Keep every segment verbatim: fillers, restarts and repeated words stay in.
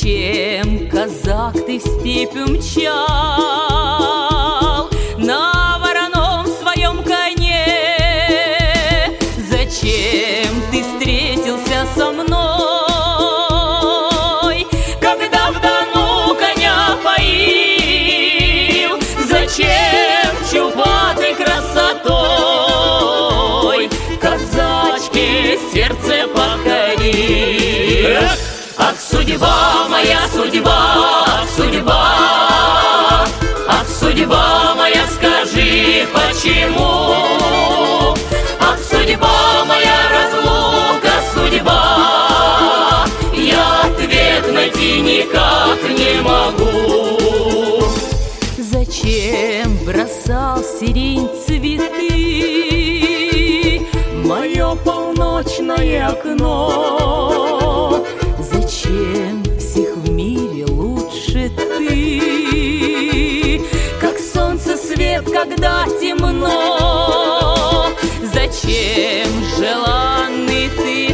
Зачем, казак, ты в степь умчал на вороном своем коне? Зачем ты встретился со мной, когда в Дону коня поил? Зачем чубатой красотой казачке сердце покорил? Ах, судьба моя, судьба, судьба, ах, судьба моя, скажи, почему? Ах, судьба моя, разлука, судьба, я ответ найти никак не могу. Зачем бросал сирень цветы мое полночное окно? Зачем всех в мире лучше ты, как солнце свет, когда темно? Зачем желанный ты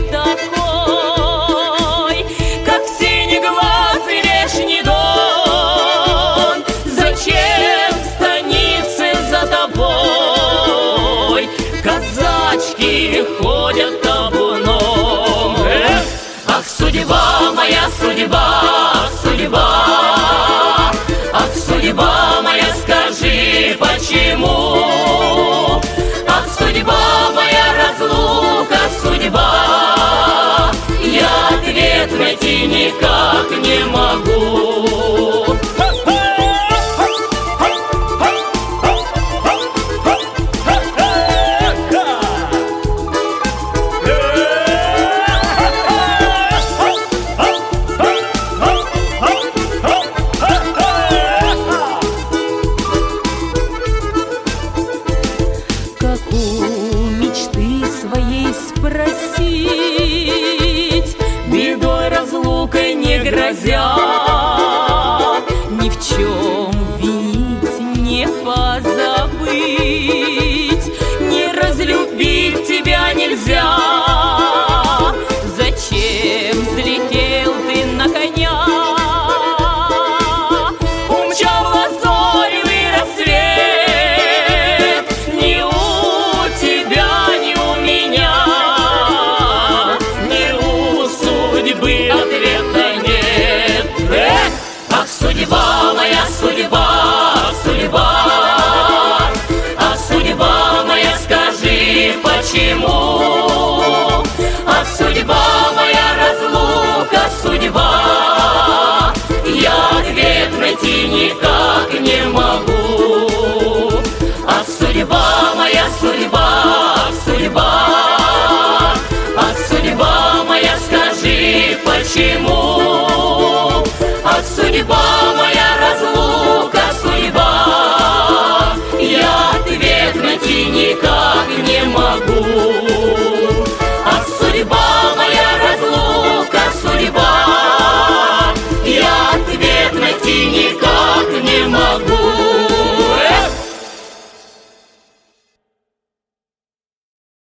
такой, как синеглазый вешний Дон? Зачем в станице за тобой казачки ходят табуном? Эх! Ах, судьба моя, судьба, судьба, ах, судьба моя, скажи, почему? Ах, судьба моя, разлука, судьба, я ответ найти никак не могу. Спросить, бедой разлукой не грозя, ни в чем винить, не позабыть, не разлюбить тебя нельзя. Зачем взлетел ты на коня, умчал лазоревый рассвет? Ни у тебя, ни у меня ответа нет. Эх! Ах, судьба моя, судьба, судьба, ах, судьба моя, скажи, почему? Ах, судьба моя, разлука, судьба, я ответ найти никак не могу. Ах, судьба моя, судьба, судьба, ах, судьба моя, скажи, почему? Ах, судьба